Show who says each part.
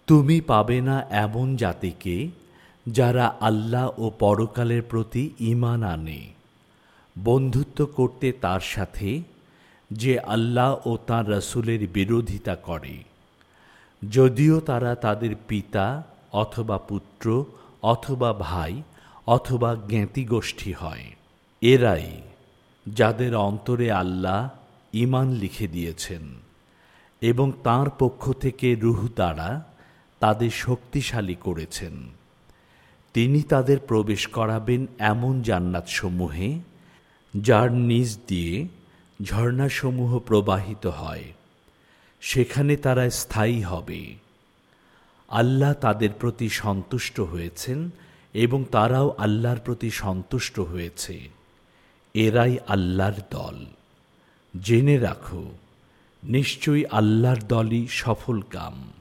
Speaker 1: তুমি পাবে না এমন জাতিকে যারা আল্লাহ ও পরকালের প্রতি ঈমান আনে, বন্ধুত্ব করতে তার সাথে যে আল্লাহ ও তাঁর রাসূলের বিরোধিতা করে, যদিও তারা তাদের পিতা অথবা পুত্র অথবা ভাই অথবা জ্ঞাতিগোষ্ঠী হয়। এরাই যাদের অন্তরে আল্লাহ ঈমান লিখে দিয়েছেন এবং তাঁর পক্ষ থেকে রূহ দ্বারা তাদের শক্তিশালী করেছেন। তিনি তাদের প্রবেশ করাবেন এমন জান্নাতসমূহে যার নিচ দিয়ে ঝর্ণাসমূহ প্রবাহিত হয়, সেখানে তারা স্থায়ী হবে। আল্লাহ তাদের প্রতি সন্তুষ্ট হয়েছেন এবং তারাও আল্লাহর প্রতি সন্তুষ্ট হয়েছে। এরাই আল্লাহর দল। জেনে রাখো, নিশ্চয়ই আল্লাহর দলই সফল কাম।